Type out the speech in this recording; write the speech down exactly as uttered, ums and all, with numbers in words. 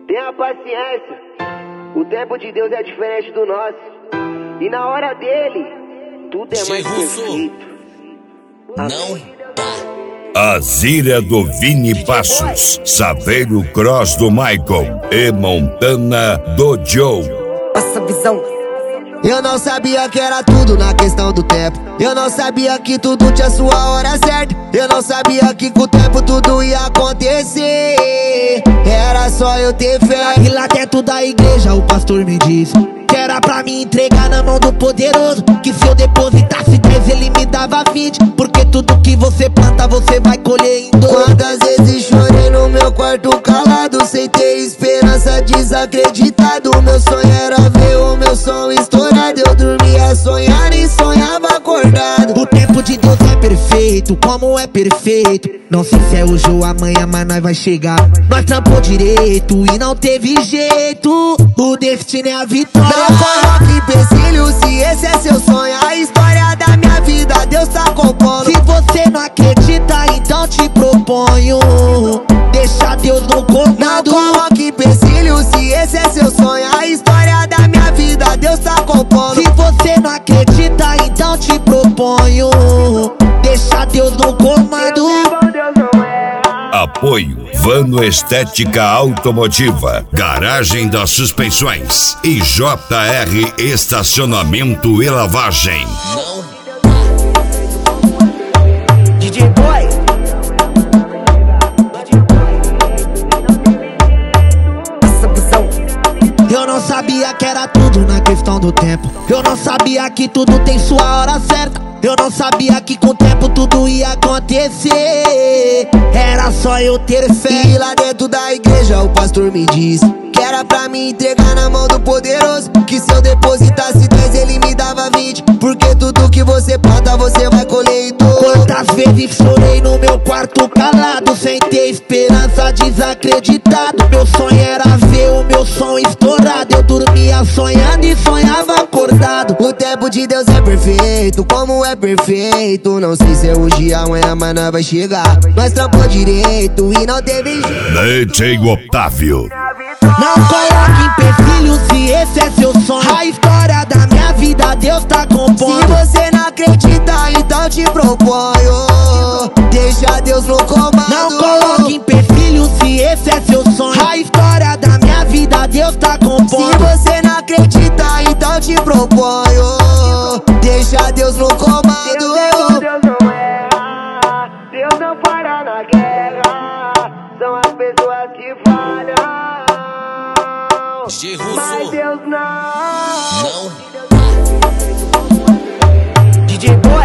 Tenha paciência, o tempo de Deus é diferente do nosso. E na hora dele, tudo é mais perfeito. Não tá. A Zíria do Vini Passos, Saveiro Cross do Michael e Montana do Joe. Passa visão. Eu não sabia que era tudo na questão do tempo. Eu não sabia que tudo tinha sua hora certa. Eu não sabia que com o tempo tudo ia acontecer. Era só eu ter fé. E lá dentro da igreja o pastor me disse que era pra me entregar na mão do poderoso, que se eu depositasse dez ele me dava vinte, porque tudo que você planta você vai colher em dobro. Quantas vezes chorei no meu quarto calado, sem ter esperança, desacreditado. Meu sonho era ver o meu som estourado. Eu dormia sonhando e sonhava acordado. O tempo de Deus é perfeito, como é perfeito. Não sei se é hoje ou amanhã, mas nós vai chegar. Nós trampou direito e não teve jeito. O destino é a vitória. Não coloque empecilho se esse é seu sonho. A história da minha vida Deus tá compondo. Se você não acredita, então te proponho deixa Deus no comando. Não coloque empecilho se esse é seu sonho. A história da minha vida Deus tá compondo. Se você não acredita, então te proponho deixa Deus no comando. Apoio Vano Estética Automotiva, Garagem das Suspensões e J R Estacionamento e Lavagem. D J Boy. Essa visão. Eu não sabia que era tudo na questão do tempo. Eu não sabia que tudo tem sua hora certa. Eu não sabia que com o tempo tudo ia acontecer. Era só eu ter fé. E lá dentro da igreja o pastor me disse que era pra me entregar na mão do poderoso, que se eu depositasse dez ele me dava vinte, porque tudo que você planta você vai colher em dobro. Quantas vezes chorei no meu quarto calado, sem ter esperança, desacreditado. Meu sonho era ver o meu som estourado. Eu dormia sonhando e sonhava acordado. O tempo de Deus é perfeito, como é perfeito. Não sei se é hoje, amanhã, mas nós vai chegar. Nós trampou direito e não teve jeito. D J Otávio. Não coloque empecilho se esse é seu sonho. A história da minha vida Deus tá compondo. Se você não acredita, então te proponho deixa Deus no comando. Não coloque empecilho se esse é seu sonho. A história da minha vida Deus tá compondo. Se você não acredita, então te proponho deixa Deus no comando. Deus, Deus não erra, Deus não para na guerra. São as pessoas que falham, mas Deus não. Não. D J Boy.